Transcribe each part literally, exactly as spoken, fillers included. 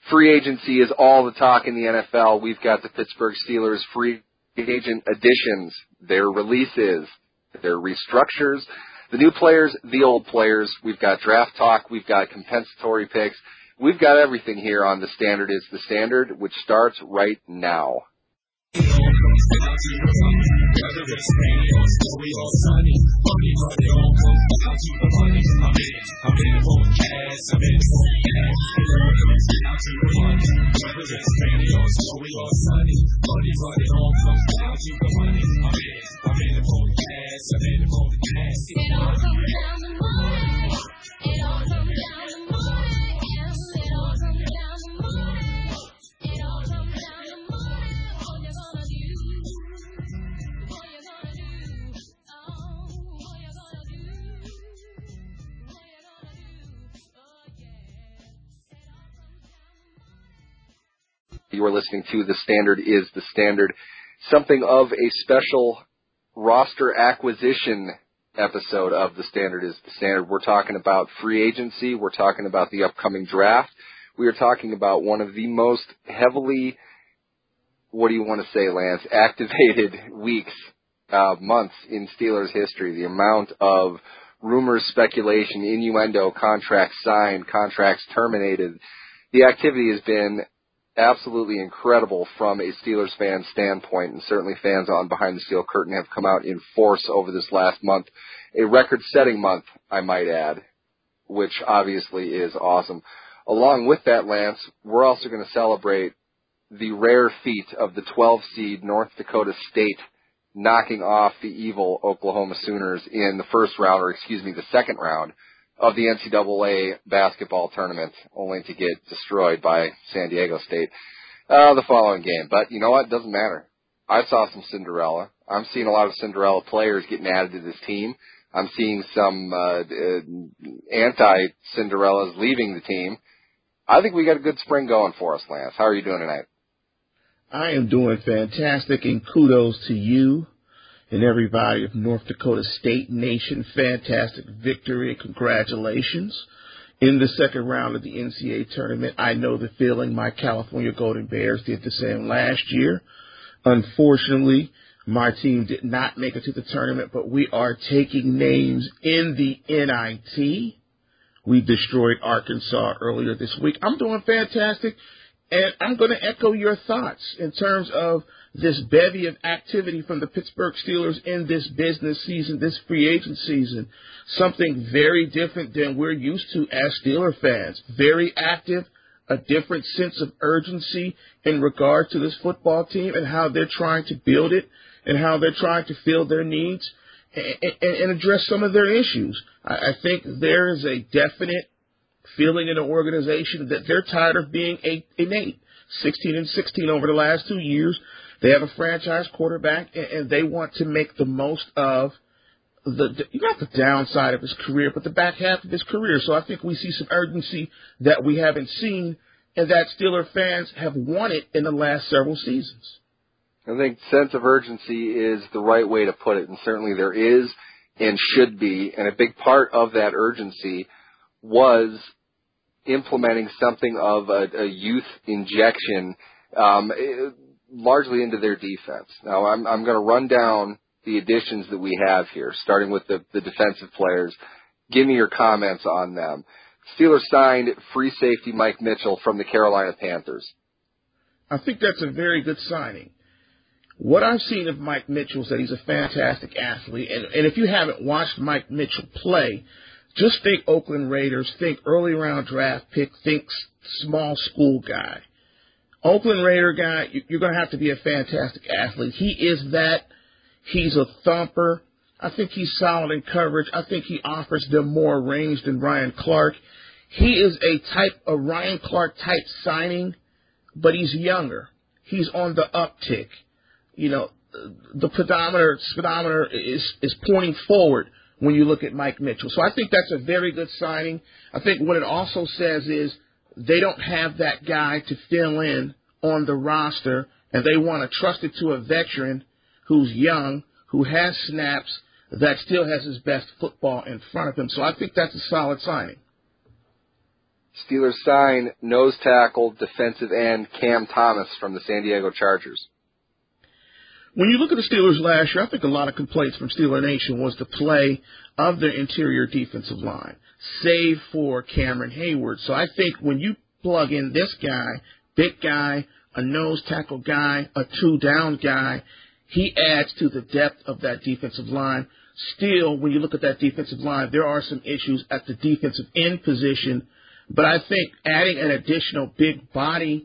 Free agency is all the talk in the N F L. We've got the Pittsburgh Steelers free agent additions, their releases, their restructures, the new players, the old players. We've got draft talk. We've got compensatory picks. We've got everything here on The Standard is the Standard, which starts right now. You are listening to The Standard is the Standard, something of a special roster acquisition episode of The Standard is the Standard. We're talking about free agency. We're talking about the upcoming draft. We are talking about one of the most heavily, what do you want to say, Lance, activated weeks, uh, months in Steelers history. The amount of rumors, speculation, innuendo, contracts signed, contracts terminated. The activity has been absolutely incredible from a Steelers fan standpoint, and certainly fans on Behind the Steel Curtain have come out in force over this last month. A record-setting month, I might add, which obviously is awesome. Along with that, Lance, we're also going to celebrate the rare feat of the twelve seed North Dakota State knocking off the evil Oklahoma Sooners in the first round, or excuse me, the second round of the N C double A basketball tournament, only to get destroyed by San Diego State uh, the following game. But you know what? It doesn't matter. I saw some Cinderella. I'm seeing a lot of Cinderella players getting added to this team. I'm seeing some uh, uh, anti-Cinderellas leaving the team. I think we got a good spring going for us, Lance. How are you doing tonight? I am doing fantastic, and kudos to you and everybody of North Dakota State Nation. Fantastic victory, and congratulations. In the second round of the N C double A tournament, I know the feeling. My California Golden Bears did the same last year. Unfortunately, my team did not make it to the tournament, but we are taking names in the N I T. We destroyed Arkansas earlier this week. I'm doing fantastic, and I'm going to echo your thoughts in terms of this bevy of activity from the Pittsburgh Steelers in this business season, this free agent season. Something very different than we're used to as Steeler fans. Very active, a different sense of urgency in regard to this football team and how they're trying to build it and how they're trying to fill their needs and, and, and address some of their issues. I, I think there is a definite feeling in the organization that they're tired of being eight and eight, sixteen and sixteen over the last two years. They have a franchise quarterback, and, and they want to make the most of the, the not the downside of his career, but the back half of his career. So I think we see some urgency that we haven't seen and that Steeler fans have wanted in the last several seasons. I think sense of urgency is the right way to put it, and certainly there is and should be, and a big part of that urgency was implementing something of a, a youth injection um, largely into their defense. Now, I'm, I'm going to run down the additions that we have here, starting with the, the defensive players. Give me your comments on them. Steelers signed free safety Mike Mitchell from the Carolina Panthers. I think that's a very good signing. What I've seen of Mike Mitchell is that he's a fantastic athlete. And, and if you haven't watched Mike Mitchell play, just think Oakland Raiders, think early round draft pick, think small school guy. Oakland Raider guy, you're going to have to be a fantastic athlete. He is that. He's a thumper. I think he's solid in coverage. I think he offers them more range than Ryan Clark. He is a type, a Ryan Clark type signing, but he's younger. He's on the uptick. You know, the pedometer, speedometer is, is pointing forward when you look at Mike Mitchell. So I think that's a very good signing. I think what it also says is they don't have that guy to fill in on the roster, and they want to trust it to a veteran who's young, who has snaps, that still has his best football in front of him. So I think that's a solid signing. Steelers sign nose tackle, defensive end Cam Thomas from the San Diego Chargers. When you look at the Steelers last year, I think a lot of complaints from Steeler Nation was the play of their interior defensive line, save for Cameron Hayward. So I think when you plug in this guy, big guy, a nose tackle guy, a two-down guy, he adds to the depth of that defensive line. Still, when you look at that defensive line, there are some issues at the defensive end position, but I think adding an additional big body,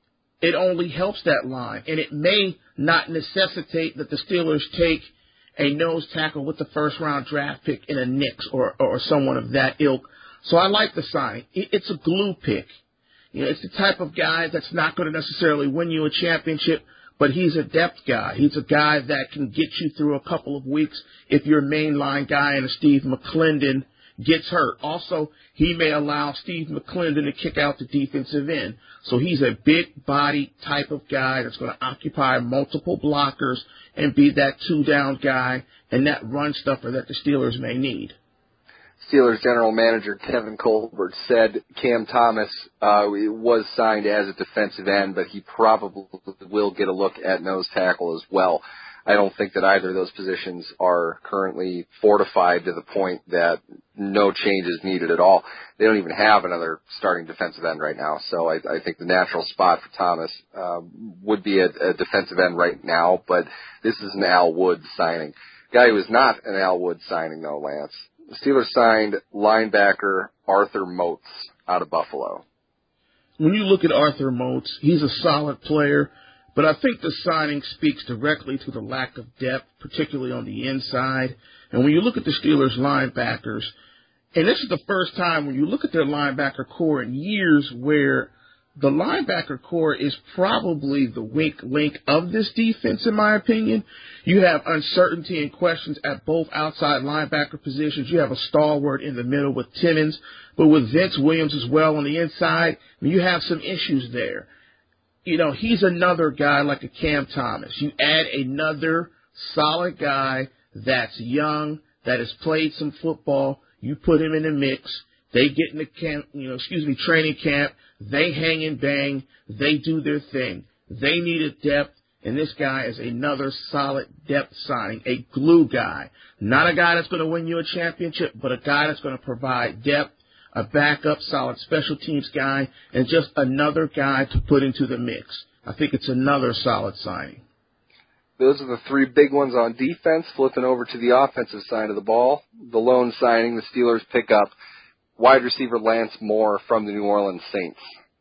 it only helps that line, and it may not necessitate that the Steelers take a nose tackle with the first-round draft pick in a Knicks or, or someone of that ilk. So I like the signing. It's a glue pick. You know, it's the type of guy that's not going to necessarily win you a championship, but he's a depth guy. He's a guy that can get you through a couple of weeks if your mainline guy and Steve McClendon gets hurt. Also, he may allow Steve McClendon to kick out the defensive end. So he's a big body type of guy that's going to occupy multiple blockers and be that two-down guy and that run stuffer that the Steelers may need. Steelers general manager Kevin Colbert said Cam Thomas uh, was signed as a defensive end, but he probably will get a look at nose tackle as well. I don't think that either of those positions are currently fortified to the point that no change is needed at all. They don't even have another starting defensive end right now, so I, I think the natural spot for Thomas uh, would be a, a defensive end right now, but this is an Al Wood signing. Guy who is not an Al Wood signing, though, Lance. The Steelers signed linebacker Arthur Moats out of Buffalo. When you look at Arthur Moats, he's a solid player, but I think the signing speaks directly to the lack of depth, particularly on the inside. And when you look at the Steelers linebackers, and this is the first time when you look at their linebacker core in years where the linebacker core is probably the weak link of this defense, in my opinion. You have uncertainty and questions at both outside linebacker positions. You have a stalwart in the middle with Timmons, but with Vince Williams as well on the inside, you have some issues there. You know, he's another guy like a Cam Thomas. You add another solid guy that's young, that has played some football, you put him in the mix. They get in the camp, you know, excuse me, training camp. They hang and bang. They do their thing. They needed depth, and this guy is another solid depth signing, a glue guy. Not a guy that's going to win you a championship, but a guy that's going to provide depth, a backup, solid special teams guy, and just another guy to put into the mix. I think it's another solid signing. Those are the three big ones on defense. Flipping over to the offensive side of the ball, the lone signing, the Steelers pick up wide receiver Lance Moore from the New Orleans Saints.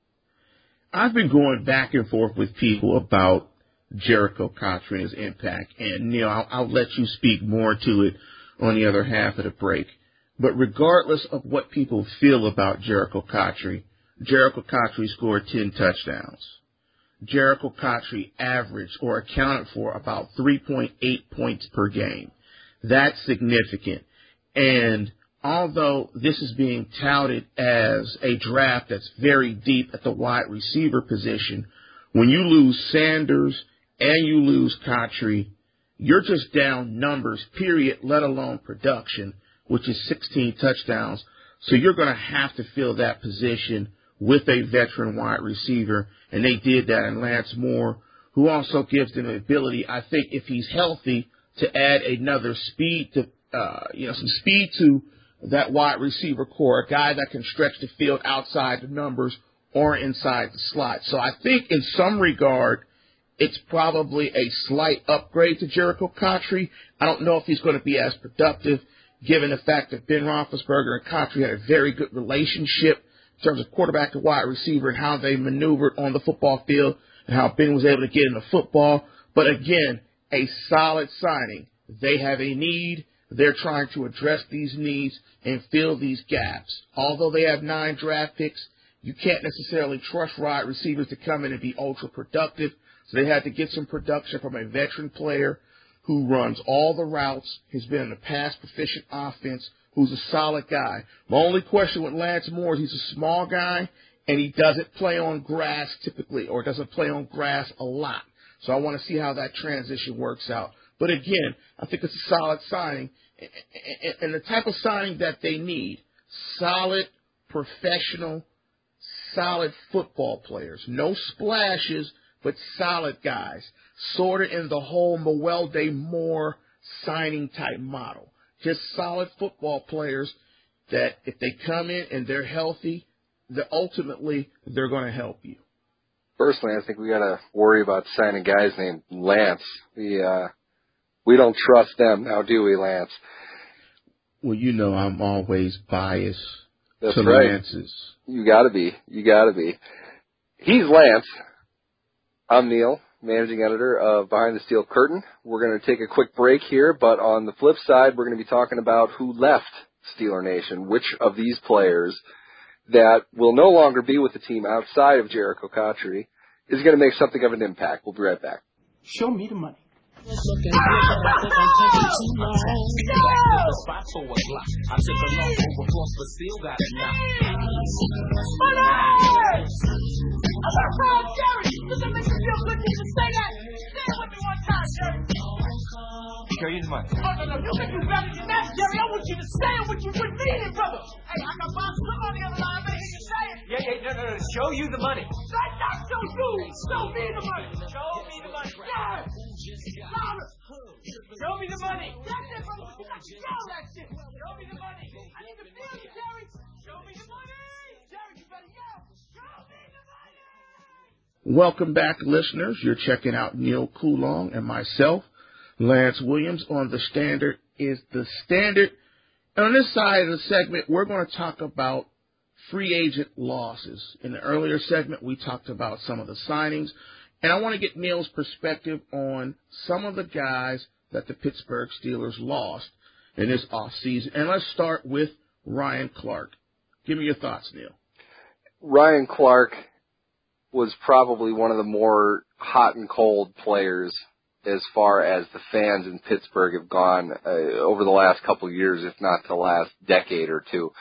I've been going back and forth with people about Jerricho Cotchery and his impact, and Neil, I'll, I'll let you speak more to it on the other half of the break. But regardless of what people feel about Jerricho Cotchery, Jerricho Cotchery scored ten touchdowns. Jerricho Cotchery averaged or accounted for about three point eight points per game. That's significant. And although this is being touted as a draft that's very deep at the wide receiver position, when you lose Sanders and you lose Cotchery, you're just down numbers, period, let alone production, which is sixteen touchdowns. So you're going to have to fill that position with a veteran wide receiver, and they did that in Lance Moore, who also gives them the ability, I think, if he's healthy, to add another speed to, uh, you know, some speed to that wide receiver core, a guy that can stretch the field outside the numbers or inside the slot. So I think in some regard, it's probably a slight upgrade to Jerricho Cotchery. I don't know if he's going to be as productive, given the fact that Ben Roethlisberger and Cotchery had a very good relationship in terms of quarterback to wide receiver and how they maneuvered on the football field and how Ben was able to get in the football. But again, a solid signing. They have a need. They're trying to address these needs and fill these gaps. Although they have nine draft picks, you can't necessarily trust wide receivers to come in and be ultra productive. So they had to get some production from a veteran player who runs all the routes, has been in a pass proficient offense, who's a solid guy. My only question with Lance Moore is he's a small guy and he doesn't play on grass typically, or doesn't play on grass a lot. So I want to see how that transition works out. But again, I think it's a solid signing, and the type of signing that they need: solid, professional, solid football players. No splashes, but solid guys. Sort of in the whole Mewelde Moore signing type model. Just solid football players that if they come in and they're healthy, that ultimately they're going to help you. Personally, I think we got to worry about signing guys named Lance. We uh, we don't trust them now, do we, Lance? Well, you know I'm always biased That's to right. Lance's. You got to be. You got to be. He's Lance. I'm Neil, managing editor of Behind the Steel Curtain. We're going to take a quick break here, but on the flip side, we're going to be talking about who left Steeler Nation, which of these players that will no longer be with the team outside of Jericho Cotchery is going to make something of an impact. We'll be right back. Show me the money. Show you the money. Oh, no, no, you make it better than that, Jerry. I want you to say it what you would mean it, brother. Hey, I got Bob Slim on the other line. I hear you say it. Yeah, yeah, no, no, no. Show you the money. That's not show you. Show me the money. Show me the money. Yeah. Louder. Show me the money. That's it, brother. You got to yell that shit. Show me the money. I need to feel you, Jerry. Show me the money. Jerry, you better yell. Show me the money. Welcome back, listeners. You're checking out Neil Coulon and myself, Lance Williams, on The Standard is the Standard. And on this side of the segment, we're going to talk about free agent losses. In the earlier segment, we talked about some of the signings. And I want to get Neil's perspective on some of the guys that the Pittsburgh Steelers lost in this offseason. And let's start with Ryan Clark. Give me your thoughts, Neil. Ryan Clark was probably one of the more hot and cold players as far as the fans in Pittsburgh have gone uh, over the last couple of years, if not the last decade or two.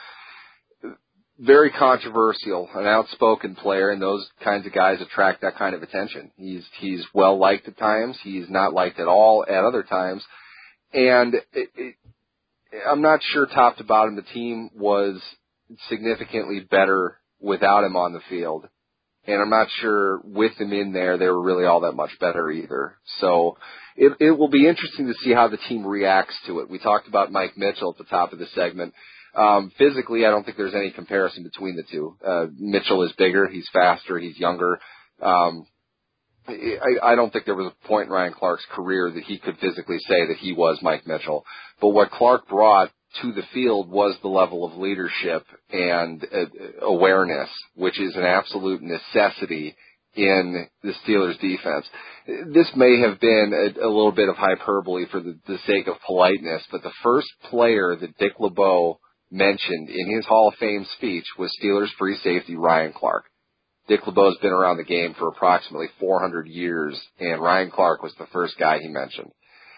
Very controversial, an outspoken player, and those kinds of guys attract that kind of attention. He's he's well liked at times. He's not liked at all at other times. And it, it, I'm not sure top to bottom the team was significantly better without him on the field. And I'm not sure with him in there, they were really all that much better either. So it, it will be interesting to see how the team reacts to it. We talked about Mike Mitchell at the top of the segment. Um, physically, I don't think there's any comparison between the two. Uh, Mitchell is bigger. He's faster. He's younger. Um, I, I don't think there was a point in Ryan Clark's career that he could physically say that he was Mike Mitchell. But what Clark brought to the field was the level of leadership and uh, awareness, which is an absolute necessity in the Steelers defense. This may have been a, a little bit of hyperbole for the, the sake of politeness, but the first player that Dick LeBeau mentioned in his Hall of Fame speech was Steelers free safety Ryan Clark. Dick LeBeau's been around the game for approximately four hundred years, and Ryan Clark was the first guy he mentioned.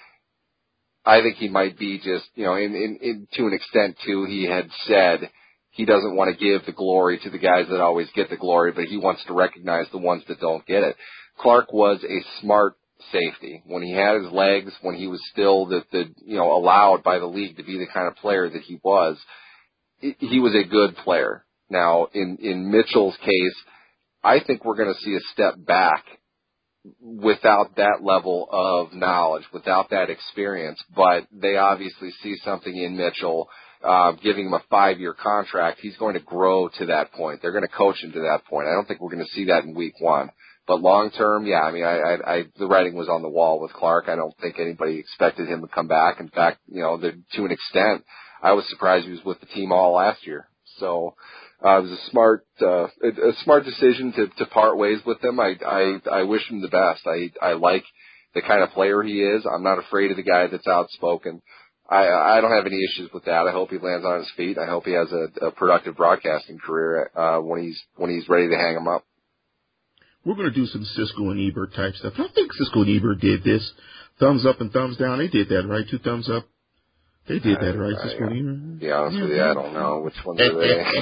I think he might be just, you know, in, in, in to an extent, too, he had said he doesn't want to give the glory to the guys that always get the glory, but he wants to recognize the ones that don't get it. Clark was a smart safety. When he had his legs, when he was still the, the you know, allowed by the league to be the kind of player that he was, he was a good player. Now, in, in Mitchell's case, I think we're going to see a step back without that level of knowledge, without that experience, but they obviously see something in Mitchell, uh, giving him a five-year contract. He's going to grow to that point. They're going to coach him to that point. I don't think we're going to see that in week one. But long-term, yeah, I mean, I, I, I, the writing was on the wall with Clark. I don't think anybody expected him to come back. In fact, you know, the, to an extent, I was surprised he was with the team all last year. So, Uh, it was a smart, uh, a, a smart decision to, to part ways with him. I, I, I wish him the best. I, I like the kind of player he is. I'm not afraid of the guy that's outspoken. I, I don't have any issues with that. I hope he lands on his feet. I hope he has a, a productive broadcasting career, uh, when he's, when he's ready to hang him up. We're going to do some Siskel and Ebert type stuff. I think Siskel and Ebert did this. Thumbs up and thumbs down. They did that, right? Two thumbs up. They did that, right? I, Siskel and Ebert? To be honest with you, I don't know which ones are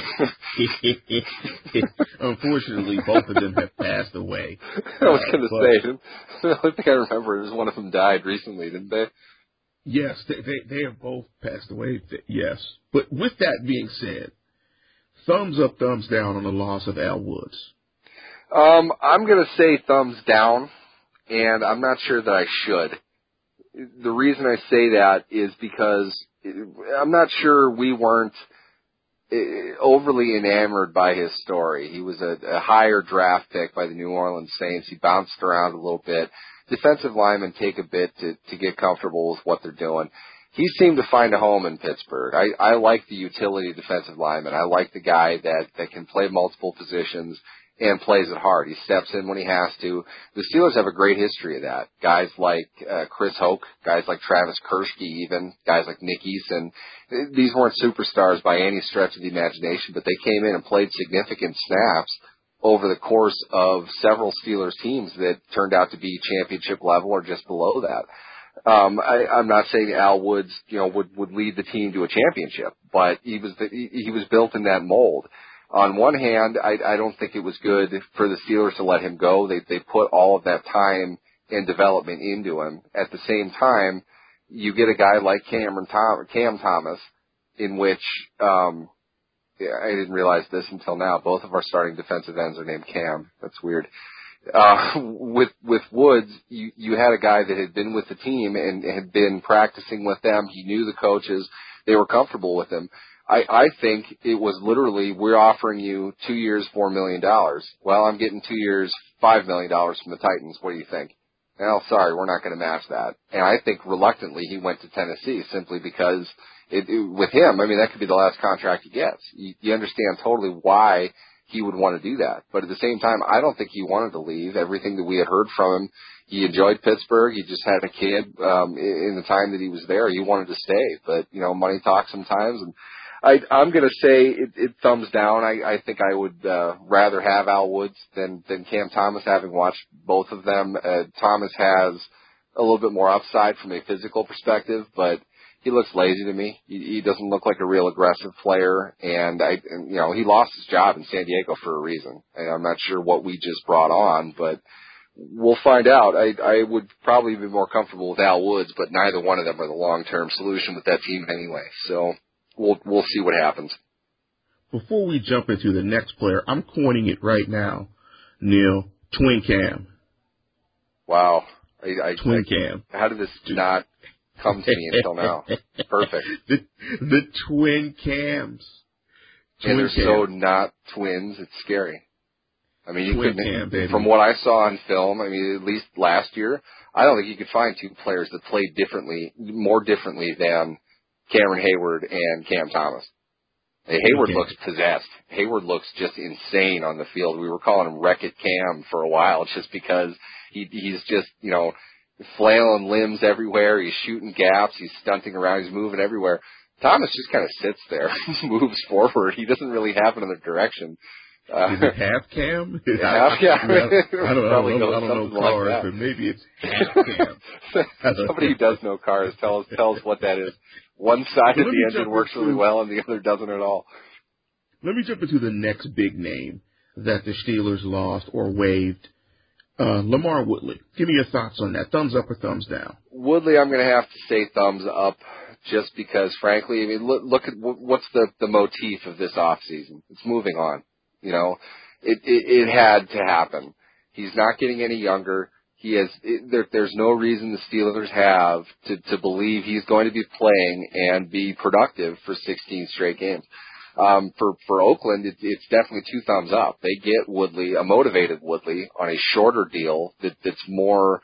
they. Unfortunately, both of them have passed away. I was going to uh, say, the only thing I remember is one of them died recently, didn't they? Yes, they, they, they have both passed away, yes. But with that being said, Thumbs up, thumbs down on the loss of Al Woods? Um, I'm going to say thumbs down, and I'm not sure that I should. The reason I say that is because I'm not sure we weren't overly enamored by his story. He was a, a higher draft pick by the New Orleans Saints. He bounced around a little bit. Defensive linemen take a bit to, to get comfortable with what they're doing. He seemed to find a home in Pittsburgh. I, I like the utility defensive lineman. I like the guy that, that can play multiple positions and plays it hard. He steps in when he has to. The Steelers have a great history of that. Guys like uh, Chris Hoke, guys like Travis Kershke even, guys like Nick Eason. These weren't superstars by any stretch of the imagination, but they came in and played significant snaps over the course of several Steelers teams that turned out to be championship level or just below that. Um, I, I'm not saying Al Woods, you know, would, would lead the team to a championship, but he was the, he, he was built in that mold. On one hand, I, I don't think it was good for the Steelers to let him go. They they put all of that time and development into him. At the same time, you get a guy like Cameron Tom, Cam Thomas, in which um, yeah, I didn't realize this until now. Both of our starting defensive ends are named Cam. That's weird. Uh, with, with Woods, you, you had a guy that had been with the team and had been practicing with them. He knew the coaches. They were comfortable with him. I, I think it was literally, we're offering you two years, four million dollars. Well, I'm getting two years, five million dollars from the Titans. What do you think? Well, sorry, we're not going to match that. And I think reluctantly he went to Tennessee simply because it, it, with him, I mean, that could be the last contract he gets. You, you understand totally why he would want to do that. But at the same time, I don't think he wanted to leave. Everything that we had heard from him, he enjoyed Pittsburgh. He just had a kid um, in the time that he was there. He wanted to stay. But, you know, money talks sometimes. And I, I'm going to say it, it thumbs down. I, I think I would uh, rather have Al Woods than, than Cam Thomas, having watched both of them. Uh, Thomas has a little bit more upside from a physical perspective, but he looks lazy to me. He, he doesn't look like a real aggressive player, and I, and, you know, he lost his job in San Diego for a reason. And I'm not sure what we just brought on, but we'll find out. I, I would probably be more comfortable with Al Woods, but neither one of them are the long-term solution with that team anyway. So we'll we'll see what happens. Before we jump into the next player, I'm coining it right now, Neil. Twin Cam. Wow. I, I, Twin I, Cam. How did this not come to me until now? Perfect. The, the twin Cams. Twin and they're Cam. so not twins, it's scary. I mean, you Twin couldn't, Cam, baby. From what I saw on film, I mean, at least last year, I don't think you could find two players that played differently, more differently than Cameron Hayward and Cam Thomas. Hey, Hayward Okay. looks possessed. Hayward looks just insane on the field. We were calling him Wreck-It Cam for a while just because he, he's just, you know, flailing limbs everywhere. He's shooting gaps. He's stunting around. He's moving everywhere. Thomas just kind of sits there, moves forward. He doesn't really have another direction. Uh, Is it half cam? half, yeah. I, I, I don't, I don't, Probably know, I don't know cars, like but maybe it's half cam. Somebody who does know cars, tell us, tell us what that is. One side well, of the engine works really well and the other doesn't at all. Let me jump into the next big name that the Steelers lost or waived. Uh, Lamar Woodley. Give me your thoughts on that. Thumbs up or thumbs down? Woodley, I'm going to have to say thumbs up just because, frankly, I mean, look, look at what's the, the motif of this offseason. It's moving on. You know, it, it, it had to happen. He's not getting any younger. He has, it, there, there's no reason the Steelers have to, to believe he's going to be playing and be productive for sixteen straight games. Um, for, for Oakland, it, it's definitely two thumbs up. They get Woodley, a motivated Woodley, on a shorter deal that, that's more,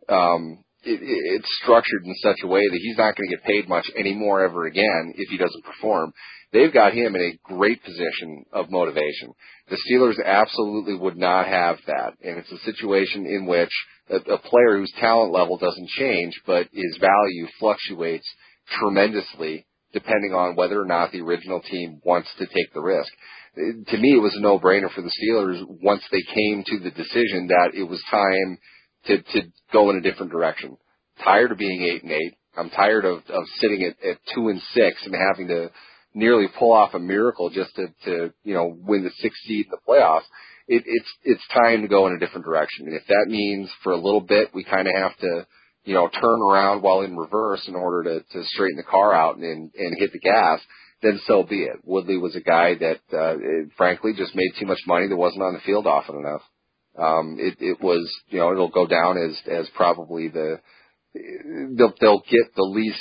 um, it, it's structured in such a way that he's not going to get paid much anymore ever again if he doesn't perform. They've got him in a great position of motivation. The Steelers absolutely would not have that, and it's a situation in which a, a player whose talent level doesn't change, but his value fluctuates tremendously depending on whether or not the original team wants to take the risk. To me, it was a no-brainer for the Steelers once they came to the decision that it was time to, to go in a different direction. Tired of being eight and eight. I'm tired of, of sitting at, at two and six and having to nearly pull off a miracle just to, to you know, win the sixth seed in the playoffs. It, it's it's time to go in a different direction. And if that means for a little bit we kind of have to, you know, turn around while in reverse in order to, to straighten the car out and, and hit the gas, then so be it. Woodley was a guy that, uh, frankly, just made too much money that wasn't on the field often enough. Um, it, it was, you know, it'll go down as, as probably the, they'll, they'll get the least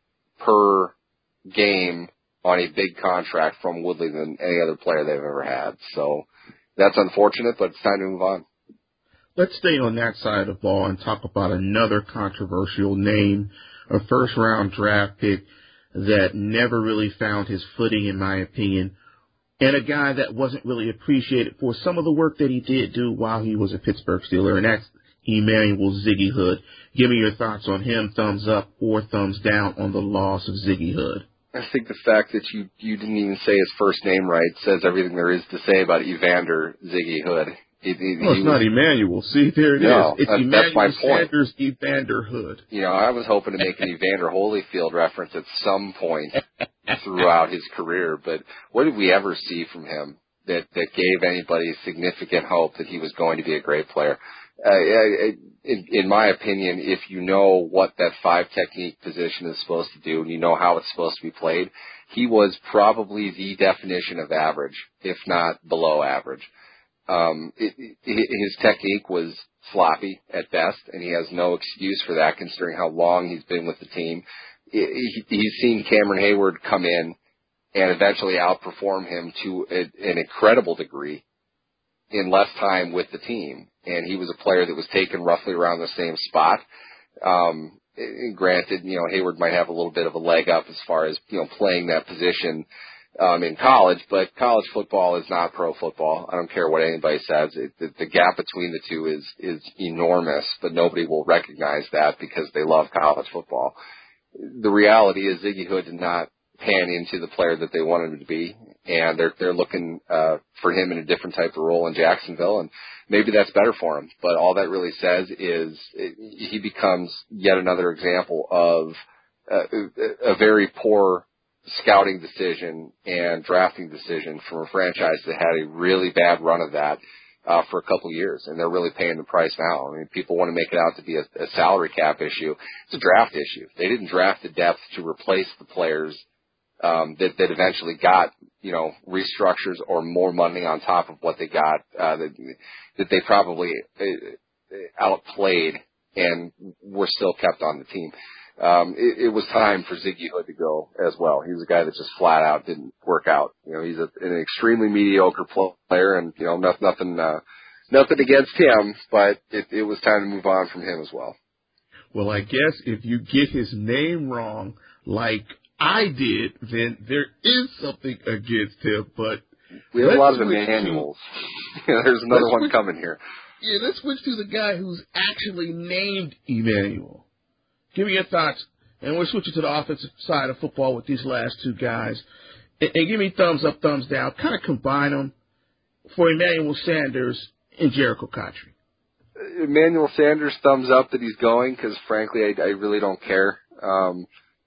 per game on a big contract from Woodley than any other player they've ever had. So that's unfortunate, but it's time to move on. Let's stay on that side of the ball and talk about another controversial name, a first-round draft pick that never really found his footing, in my opinion, and a guy that wasn't really appreciated for some of the work that he did do while he was a Pittsburgh Steeler, and that's Emmanuel Ziggy Hood. Give me your thoughts on him, thumbs up or thumbs down on the loss of Ziggy Hood. I think the fact that you, you didn't even say his first name right says everything there is to say about Evander Ziggy Hood. It, it, well, it's not Emmanuel. See, there it no, is. It's that's, Emmanuel that's my point. Sanders Evander Hood. You know, I was hoping to make an Evander Holyfield reference at some point throughout his career, but what did we ever see from him that, that gave anybody significant hope that he was going to be a great player? Uh, in, in my opinion, if you know what that five technique position is supposed to do and you know how it's supposed to be played, he was probably the definition of average, if not below average. Um, it, it, his technique was sloppy at best, and he has no excuse for that considering how long he's been with the team. It, he, he's seen Cameron Hayward come in and eventually outperform him to a, an incredible degree in less time with the team. And he was a player that was taken roughly around the same spot. Um, and granted, you know, Hayward might have a little bit of a leg up as far as, you know, playing that position um, in college, but college football is not pro football. I don't care what anybody says. It, the, the gap between the two is, is enormous, but nobody will recognize that because they love college football. The reality is Ziggy Hood did not pan into the player that they wanted him to be, and they're they're looking uh, for him in a different type of role in Jacksonville, and maybe that's better for him. But all that really says is it, he becomes yet another example of uh, a very poor scouting decision and drafting decision from a franchise that had a really bad run of that uh, for a couple of years, and they're really paying the price now. I mean, people want to make it out to be a, a salary cap issue. It's a draft issue. They didn't draft the depth to replace the players Um, that, that eventually got, you know, restructures or more money on top of what they got, uh, that, that they probably uh, outplayed and were still kept on the team. Um, it, it was time for Ziggy Hood to go as well. He was a guy that just flat out didn't work out. You know, he's a, an extremely mediocre player, and, you know, nothing, nothing, uh, nothing against him, but it, it was time to move on from him as well. Well, I guess if you get his name wrong, like I did, then there is something against him, but we have a lot of Emmanuels. To, There's another one switch, coming here. Yeah, let's switch to the guy who's actually named Emmanuel. Give me your thoughts, and we're switching to the offensive side of football with these last two guys. And, and give me thumbs up, thumbs down. Kind of combine them for Emmanuel Sanders and Jericho Cotchery. Emmanuel Sanders, thumbs up that he's going, because frankly, I, I really don't care. Um,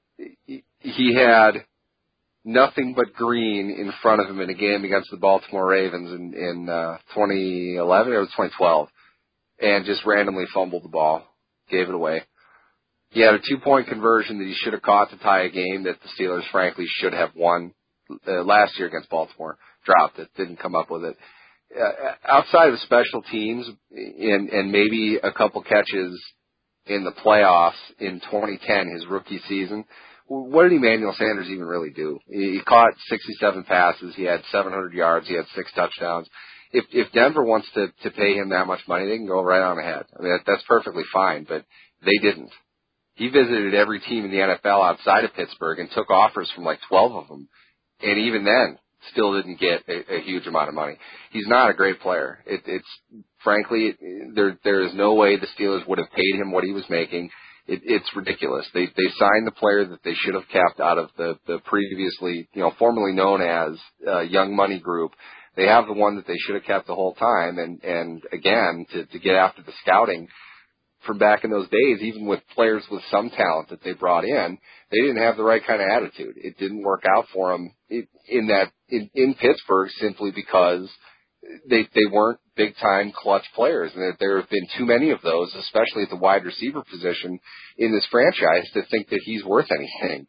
he, he had nothing but green in front of him in a game against the Baltimore Ravens in, in uh, twenty eleven, or it was twenty twelve, and just randomly fumbled the ball, gave it away. He had a two-point conversion that he should have caught to tie a game that the Steelers, frankly, should have won uh, last year against Baltimore. Dropped it, didn't come up with it. Uh, outside of special teams and, and maybe a couple catches in the playoffs in twenty ten, his rookie season, what did Emmanuel Sanders even really do? He caught sixty-seven passes. He had seven hundred yards. He had six touchdowns. If, if Denver wants to, to pay him that much money, they can go right on ahead. I mean, that, that's perfectly fine, but they didn't. He visited every team in the N F L outside of Pittsburgh and took offers from like twelve of them. And even then, still didn't get a, a huge amount of money. He's not a great player. It, it's frankly, there there is no way the Steelers would have paid him what he was making. It, it's ridiculous. They they signed the player that they should have kept out of the the previously, you know, formerly known as uh, Young Money Group. They have the one that they should have kept the whole time. And and again, to to get after the scouting from back in those days, even with players with some talent that they brought in, they didn't have the right kind of attitude. It didn't work out for them in, in that in, in Pittsburgh simply because they they weren't big time clutch players, and there, there have been too many of those, especially at the wide receiver position in this franchise, to think that he's worth anything.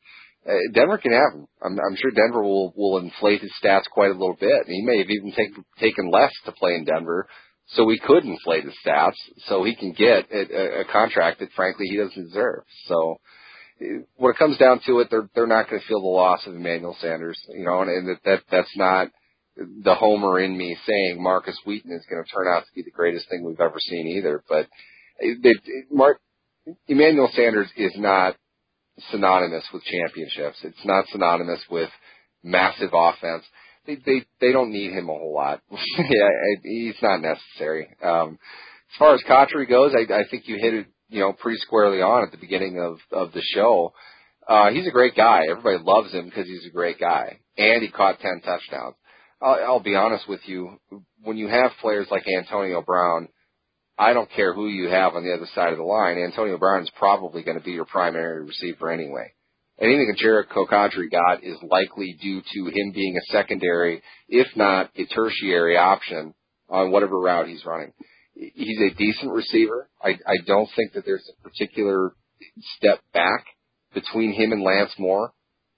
Uh, Denver can have him. I'm, I'm sure Denver will, will inflate his stats quite a little bit. He may have even take, taken less to play in Denver, so he could inflate his stats, so he can get a, a contract that, frankly, he doesn't deserve. So when it comes down to it, they're they're not going to feel the loss of Emmanuel Sanders, you know, and, and that, that that's not the homer in me saying Marcus Wheaton is going to turn out to be the greatest thing we've ever seen either. But it, it, Mark, Emmanuel Sanders is not synonymous with championships. It's not synonymous with massive offense. They they they don't need him a whole lot. yeah, he's not necessary. Um, as far as Cotchery goes, I, I think you hit it, you know, pretty squarely on at the beginning of of the show. Uh, he's a great guy. Everybody loves him because he's a great guy, and he caught ten touchdowns. I'll, I'll be honest with you. When you have players like Antonio Brown, I don't care who you have on the other side of the line. Antonio Brown is probably going to be your primary receiver anyway. Anything that Jericho Cotchery got is likely due to him being a secondary, if not a tertiary option on whatever route he's running. He's a decent receiver. I, I don't think that there's a particular step back between him and Lance Moore.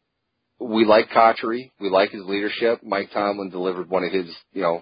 We like Cotchery. We like his leadership. Mike Tomlin delivered one of his, you know,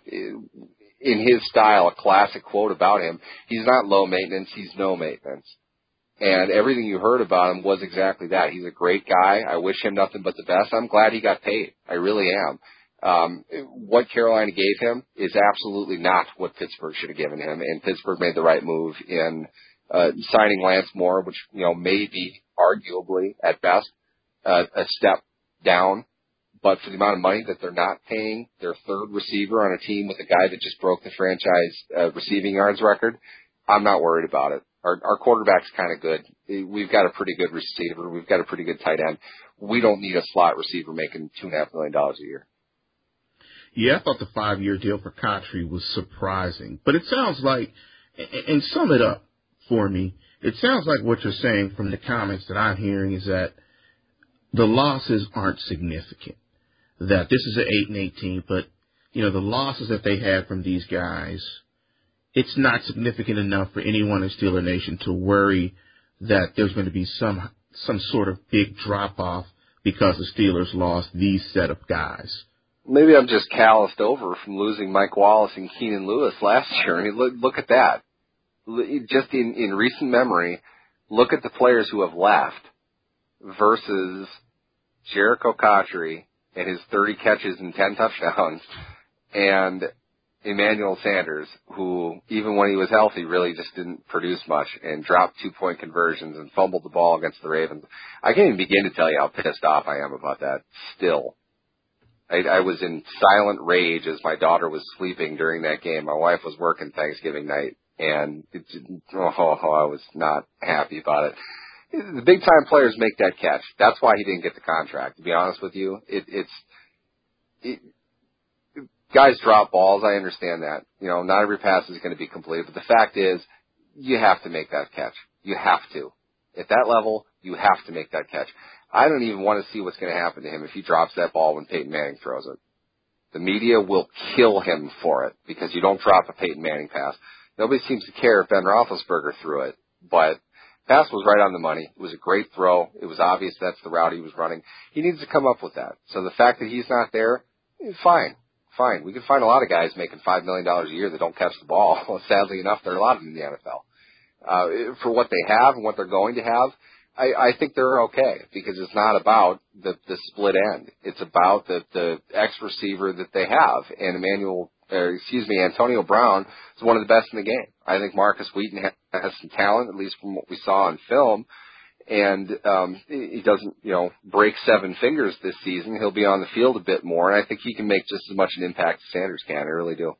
in his style, a classic quote about him. He's not low maintenance. He's no maintenance. And everything you heard about him was exactly that. He's a great guy. I wish him nothing but the best. I'm glad he got paid. I really am. Um, what Carolina gave him is absolutely not what Pittsburgh should have given him. And Pittsburgh made the right move in uh, signing Lance Moore, which, you know, may be arguably at best uh, a step down. But for the amount of money that they're not paying their third receiver on a team with a guy that just broke the franchise uh, receiving yards record, I'm not worried about it. Our, our quarterback's kind of good. We've got a pretty good receiver. We've got a pretty good tight end. We don't need a slot receiver making two and a half million dollars a year. Yeah, I thought the five-year deal for Cotchery was surprising. But it sounds like, and sum it up for me, it sounds like what you're saying from the comments that I'm hearing is that the losses aren't significant. That this is an eight and eighteen, but, you know, the losses that they had from these guys, it's not significant enough for anyone in Steeler Nation to worry that there's going to be some some sort of big drop-off because the Steelers lost these set of guys. Maybe I'm just calloused over from losing Mike Wallace and Keenan Lewis last year. I mean, look, look at that. Just in, in recent memory, look at the players who have left versus Jericho Cotchery and his thirty catches and ten touchdowns, and Emmanuel Sanders, who, even when he was healthy, really just didn't produce much and dropped two-point conversions and fumbled the ball against the Ravens. I can't even begin to tell you how pissed off I am about that still. I, I was in silent rage as my daughter was sleeping during that game. My wife was working Thanksgiving night, and it, oh, oh, I was not happy about it. The big-time players make that catch. That's why he didn't get the contract, to be honest with you. It, it's it, guys drop balls. I understand that. You know, not every pass is going to be complete, but the fact is you have to make that catch. You have to. At that level, you have to make that catch. I don't even want to see what's going to happen to him if he drops that ball when Peyton Manning throws it. The media will kill him for it because you don't drop a Peyton Manning pass. Nobody seems to care if Ben Roethlisberger threw it, but pass was right on the money. It was a great throw. It was obvious that's the route he was running. He needs to come up with that. So the fact that he's not there, fine, fine. We can find a lot of guys making five million dollars a year that don't catch the ball. Sadly enough, there are a lot of them in the N F L. Uh, for what they have and what they're going to have, I, I think they're okay because it's not about the, the split end. It's about the, the X receiver that they have. And Emmanuel, or excuse me, Antonio Brown is one of the best in the game. I think Marcus Wheaton has some talent, at least from what we saw on film. And um, he doesn't, you know, break seven fingers this season. He'll be on the field a bit more, and I think he can make just as much an impact as Sanders can. I really do.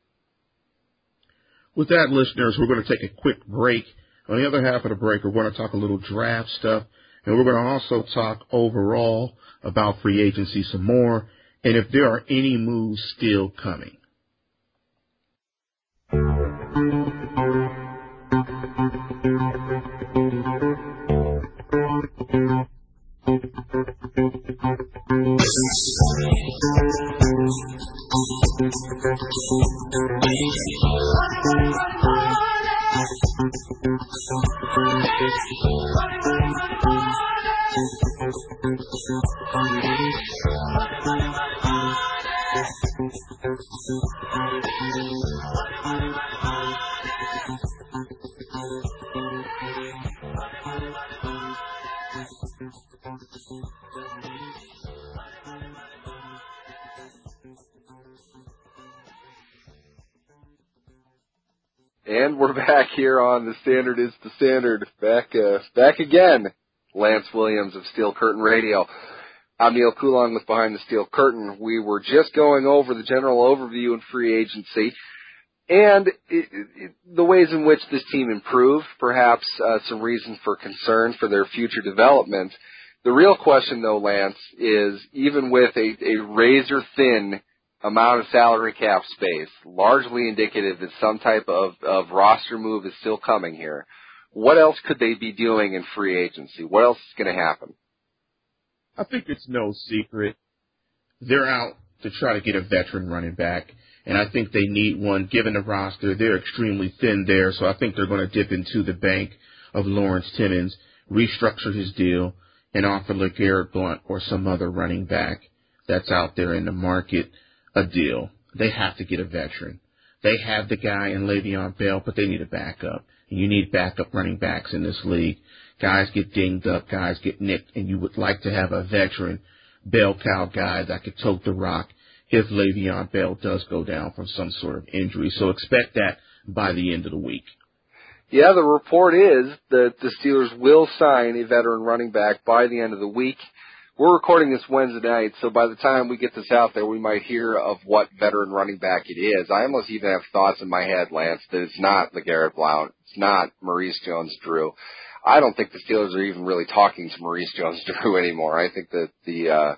With that, listeners, we're going to take a quick break. On the other half of the break, we're going to talk a little draft stuff, and we're going to also talk overall about free agency some more, and if there are any moves still coming. And we're back here on The Standard is the Standard. Back, uh, back again. Lance Williams of Steel Curtain Radio. I'm Neil Coulon with Behind the Steel Curtain. We were just going over the general overview in free agency and it, it, the ways in which this team improved, perhaps uh, some reason for concern for their future development. The real question, though, Lance, is even with a, a razor-thin amount of salary cap space, largely indicative that some type of, of roster move is still coming here, what else could they be doing in free agency? What else is going to happen? I think it's no secret. They're out to try to get a veteran running back, and I think they need one. Given the roster, they're extremely thin there, so I think they're going to dip into the bank of Lawrence Timmons, restructure his deal, and offer LeGarrette Blount or some other running back that's out there in the market a deal. They have to get a veteran. They have the guy in Le'Veon Bell, but they need a backup. And you need backup running backs in this league. Guys get dinged up, guys get nicked, and you would like to have a veteran bell cow guy that could tote the rock if Le'Veon Bell does go down from some sort of injury. So expect that by the end of the week. Yeah, the report is that the Steelers will sign a veteran running back by the end of the week. We're recording this Wednesday night, so by the time we get this out there, we might hear of what veteran running back it is. I almost even have thoughts in my head, Lance, that it's not LeGarrette Blount. It's not Maurice Jones-Drew. I don't think the Steelers are even really talking to Maurice Jones-Drew anymore. I think that the uh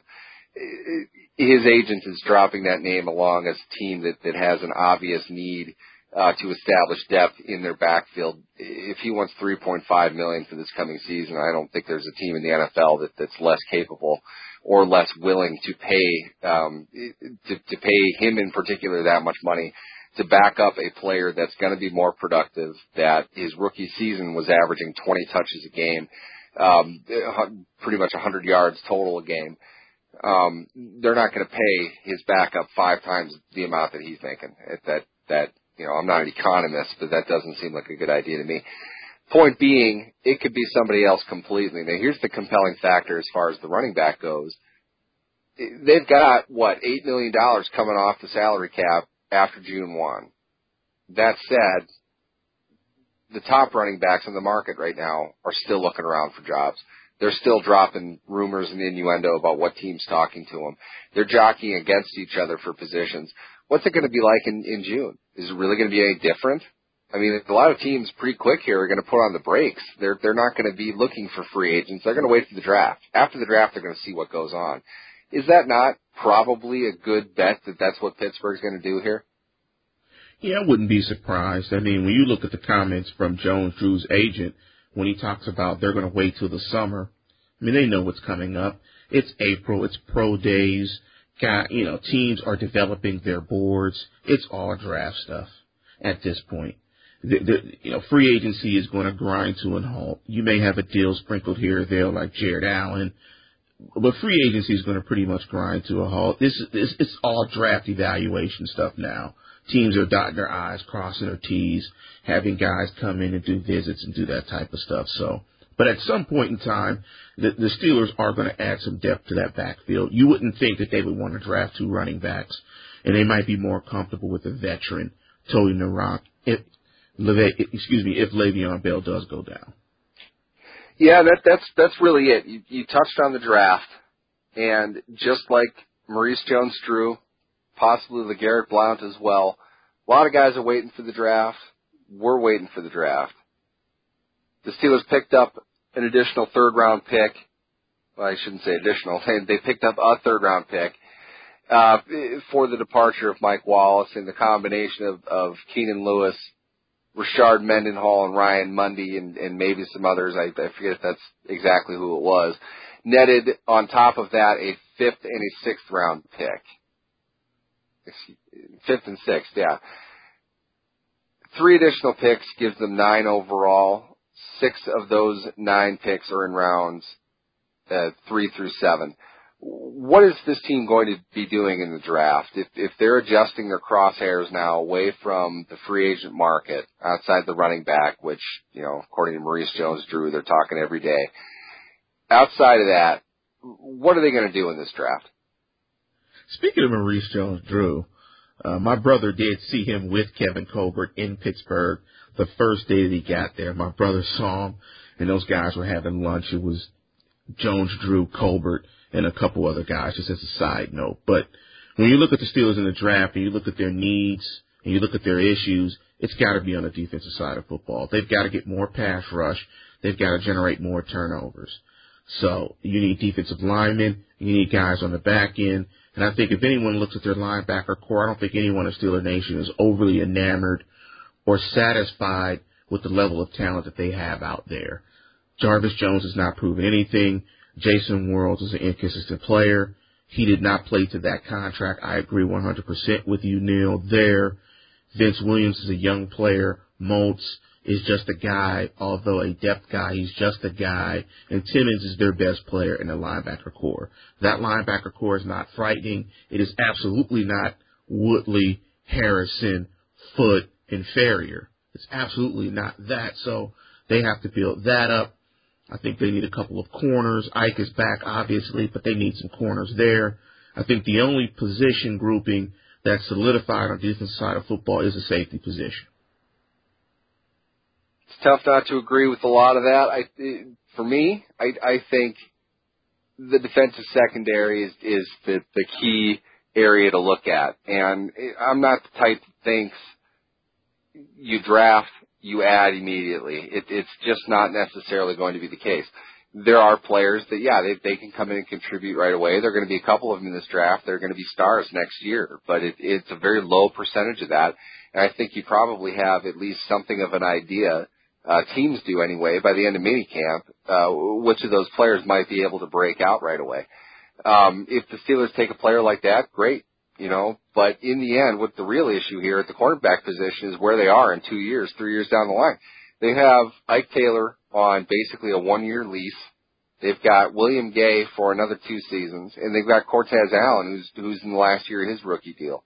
his agent is dropping that name along as a team that, that has an obvious need uh to establish depth in their backfield. If he wants three point five million dollars for this coming season, I don't think there's a team in the N F L that, that's less capable or less willing to pay um to, to pay him in particular that much money to back up a player that's going to be more productive, that his rookie season was averaging twenty touches a game, um pretty much one hundred yards total a game. Um they're not going to pay his backup five times the amount that he's making. That that You know, I'm not an economist, but that doesn't seem like a good idea to me. Point being, it could be somebody else completely. Now, here's the compelling factor as far as the running back goes. They've got, what, eight million dollars coming off the salary cap after June first. That said, the top running backs on the market right now are still looking around for jobs. They're still dropping rumors and innuendo about what team's talking to them. They're jockeying against each other for positions. What's it going to be like in, in June? Is it really going to be any different? I mean, a lot of teams pretty quick here are going to put on the brakes. They're they're not going to be looking for free agents. They're going to wait for the draft. After the draft, they're going to see what goes on. Is that not probably a good bet that that's what Pittsburgh's going to do here? Yeah, I wouldn't be surprised. I mean, when you look at the comments from Jones-Drew's agent, when he talks about they're going to wait till the summer, I mean, they know what's coming up. It's April. It's pro days. Got, you know, teams are developing their boards. It's all draft stuff at this point. The, the, you know, free agency is going to grind to a halt. You may have a deal sprinkled here or there like Jared Allen, but free agency is going to pretty much grind to a halt. This is this, it's all draft evaluation stuff now. Teams are dotting their I's, crossing their T's, having guys come in and do visits and do that type of stuff. So, but at some point in time, the, the Steelers are going to add some depth to that backfield. You wouldn't think that they would want to draft two running backs, and they might be more comfortable with a veteran toting the rock. If, excuse me, if Le'Veon Bell does go down. Yeah, that, that's that's really it. You, you touched on the draft, and just like Maurice Jones-Drew, possibly LeGarrette Blount as well, a lot of guys are waiting for the draft. We're waiting for the draft. The Steelers picked up an additional third-round pick. Well, I shouldn't say additional. They picked up a third-round pick uh, for the departure of Mike Wallace, and the combination of, of Keenan Lewis, Rashard Mendenhall, and Ryan Mundy, and, and maybe some others. I, I forget if that's exactly who it was. Netted on top of that a fifth and a sixth-round pick. Fifth and sixth, yeah. Three additional picks gives them nine overall. six of those nine picks are in rounds uh, three through seven. What is this team going to be doing in the draft? If, if they're adjusting their crosshairs now away from the free agent market outside the running back, which, you know, according to Maurice Jones-Drew, they're talking every day. Outside of that, what are they going to do in this draft? Speaking of Maurice Jones-Drew, uh, my brother did see him with Kevin Colbert in Pittsburgh the first day that he got there. My brother saw him, and those guys were having lunch. It was Jones-Drew, Colbert, and a couple other guys, just as a side note. But when you look at the Steelers in the draft and you look at their needs and you look at their issues, it's got to be on the defensive side of football. They've got to get more pass rush. They've got to generate more turnovers. So you need defensive linemen. You need guys on the back end. And I think if anyone looks at their linebacker core, I don't think anyone in Steeler Nation is overly enamored or satisfied with the level of talent that they have out there. Jarvis Jones has not proven anything. Jason Worlds is an inconsistent player. He did not play to that contract. I agree one hundred percent with you, Neil, there. Vince Williams is a young player. Moultz is just a guy, although a depth guy. He's just a guy. And Timmons is their best player in the linebacker core. That linebacker core is not frightening. It is absolutely not Woodley, Harrison, Foote, and Ferrier. It's absolutely not that. So they have to build that up. I think they need a couple of corners. Ike is back, obviously, but they need some corners there. I think the only position grouping that's solidified on the defensive side of football is the safety position. It's tough not to agree with a lot of that. I, for me, I, I think the defensive secondary is, is the, the key area to look at. And I'm not the type that thinks you draft, you add immediately. It, it's just not necessarily going to be the case. There are players that, yeah, they, they can come in and contribute right away. There are going to be a couple of them in this draft. They're going to be stars next year, but it, it's a very low percentage of that. And I think you probably have at least something of an idea, uh, teams do anyway, by the end of minicamp, uh, which of those players might be able to break out right away. Um, if the Steelers take a player like that, great. You know, but in the end, what the real issue here at the cornerback position is where they are in two years, three years down the line. They have Ike Taylor on basically a one-year lease. They've got William Gay for another two seasons, and they've got Cortez Allen, who's who's in the last year of his rookie deal.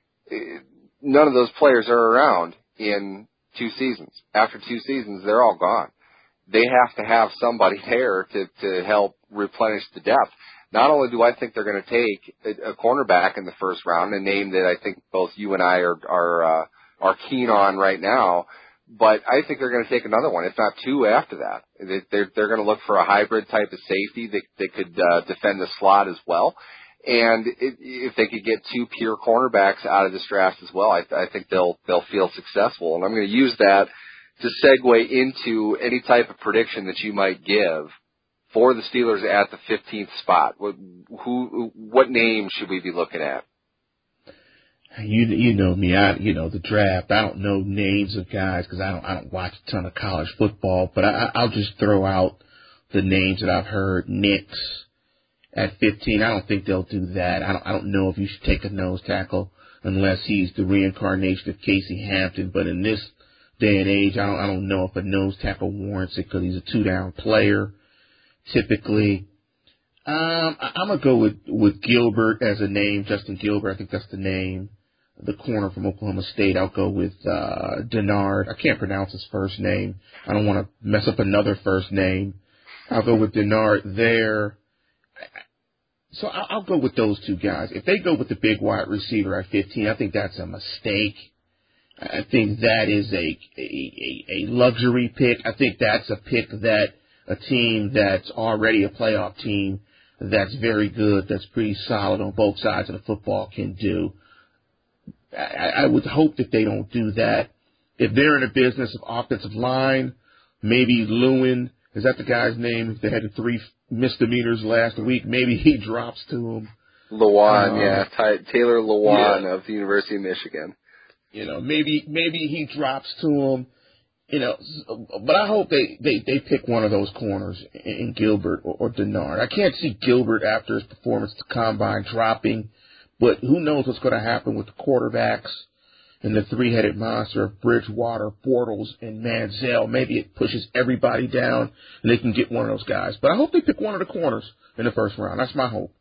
None of those players are around in two seasons. After two seasons, they're all gone. They have to have somebody there to to help replenish the depth. Not only do I think they're going to take a, a cornerback in the first round, a name that I think both you and I are are uh, are keen on right now, but I think they're going to take another one, if not two, after that. They're they're going to look for a hybrid type of safety that that could uh, defend the slot as well, and it, if they could get two pure cornerbacks out of this draft as well, I, I think they'll they'll feel successful. And I'm going to use that to segue into any type of prediction that you might give for the Steelers at the fifteenth spot. What, who, what name should we be looking at? You you know me, I you know the draft. I don't know names of guys because I don't I don't watch a ton of college football. But I, I'll just throw out the names that I've heard. Knicks at fifteen. I don't think they'll do that. I don't I don't know if you should take a nose tackle unless he's the reincarnation of Casey Hampton. But in this day and age, I don't I don't know if a nose tackle warrants it because he's a two down player. Typically, um, I, I'm gonna go with with Gilbert as a name. Justin Gilbert, I think that's the name. The corner from Oklahoma State. I'll go with uh, Denard. I can't pronounce his first name. I don't want to mess up another first name. I'll go with Denard there. So I'll, I'll go with those two guys. If they go with the big wide receiver at fifteen, I think that's a mistake. I think that is a a, a luxury pick. I think that's a pick that a team that's already a playoff team that's very good, that's pretty solid on both sides of the football can do. I, I would hope that they don't do that. If they're in a business of offensive line, maybe Lewin, is that the guy's name? They had the three misdemeanors last week. Maybe he drops to him. Lewan, um, yeah, Ty, Taylor Lewan yeah. of the University of Michigan. You know, maybe maybe he drops to him. You know, but I hope they, they, they pick one of those corners in Gilbert or, or Denard. I can't see Gilbert after his performance at the Combine dropping, but who knows what's going to happen with the quarterbacks and the three-headed monster of Bridgewater, Bortles, and Manziel. Maybe it pushes everybody down, and they can get one of those guys. But I hope they pick one of the corners in the first round. That's my hope.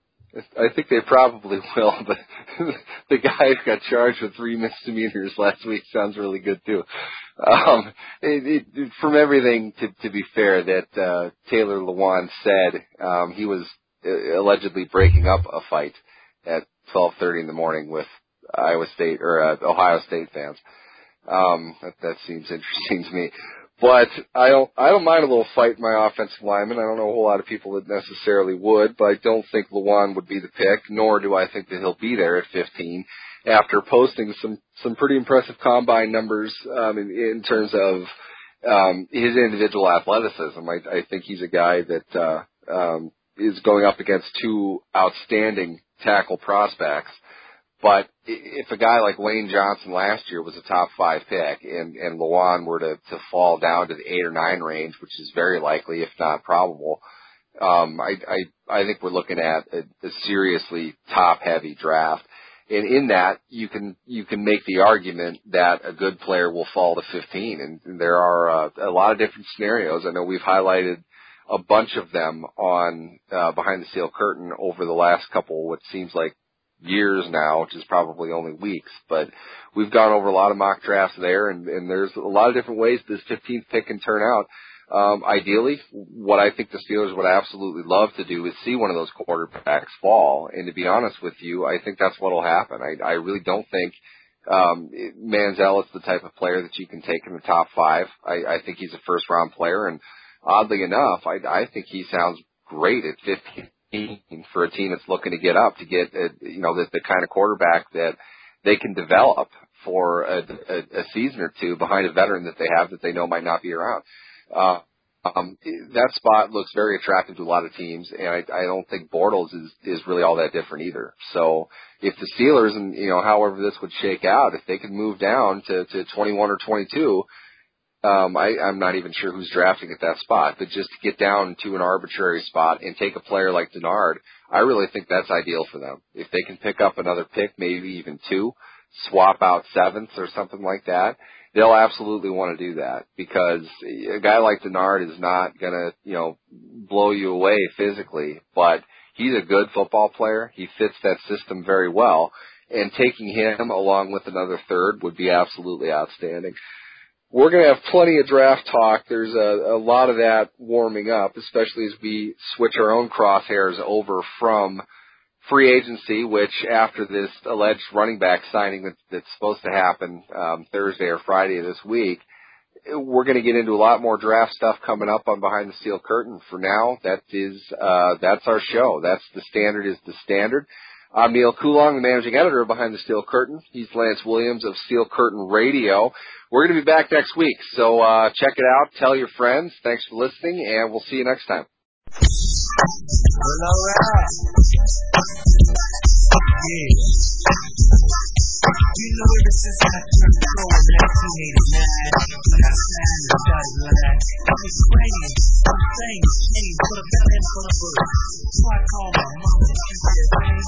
I think they probably will, but the guy who got charged with three misdemeanors last week sounds really good, too. Um, it, it, from everything, to, to be fair, that uh, Taylor Lewan said, um, he was allegedly breaking up a fight at twelve thirty in the morning with Iowa State or uh, Ohio State fans. Um, that, that seems interesting to me. But I don't, I don't mind a little fight in my offensive lineman. I don't know a whole lot of people that necessarily would, but I don't think Lewan would be the pick, nor do I think that he'll be there at fifteen after posting some, some pretty impressive combine numbers, um, in, in terms of, um, his individual athleticism. I, I think he's a guy that, uh, um, is going up against two outstanding tackle prospects. But if a guy like Lane Johnson last year was a top five pick and, and Lewan were to, to fall down to the eight or nine range, which is very likely, if not probable, um, I, I, I think we're looking at a, a seriously top heavy draft. And in that, you can, you can make the argument that a good player will fall to fifteen. And, and there are uh, a lot of different scenarios. I know we've highlighted a bunch of them on, uh, Behind the Steel Curtain over the last couple, what seems like years now, which is probably only weeks, but we've gone over a lot of mock drafts there, and, and there's a lot of different ways this fifteenth pick can turn out. Um, ideally, what I think the Steelers would absolutely love to do is see one of those quarterbacks fall, and to be honest with you, I think that's what will happen. I, I really don't think um, Manziel is the type of player that you can take in the top five. I, I think he's a first-round player, and oddly enough, I, I think he sounds great at fifteen. For a team that's looking to get up, to get a, you know the, the kind of quarterback that they can develop for a, a, a season or two behind a veteran that they have that they know might not be around. Uh, um, that spot looks very attractive to a lot of teams, and I, I don't think Bortles is is really all that different either. So if the Steelers, and you know however this would shake out, if they could move down to, to twenty-one or twenty-two. Um, I, I'm not even sure who's drafting at that spot, but just to get down to an arbitrary spot and take a player like Denard, I really think that's ideal for them. If they can pick up another pick, maybe even two, swap out sevenths or something like that, they'll absolutely want to do that, because a guy like Denard is not going to, you know, blow you away physically, but he's a good football player. He fits that system very well, and taking him along with another third would be absolutely outstanding. We're going to have plenty of draft talk. There's a, a lot of that warming up, especially as we switch our own crosshairs over from free agency, which after this alleged running back signing that, that's supposed to happen um, Thursday or Friday of this week, we're going to get into a lot more draft stuff coming up on Behind the Steel Curtain. For now, that is uh, that's our show. That's the standard is the standard. I'm Neil Coulong, the managing editor of Behind the Steel Curtain. He's Lance Williams of Steel Curtain Radio. We're going to be back next week, so uh, check it out. Tell your friends. Thanks for listening, and we'll see you next time. Well, all right. Yeah. You know ever since I turned pro in nineteen eighty-nine, when I signed the dotted line, I was praying, I'm saying, hey, put a bell in front of us. So I called my mama, she said, hey,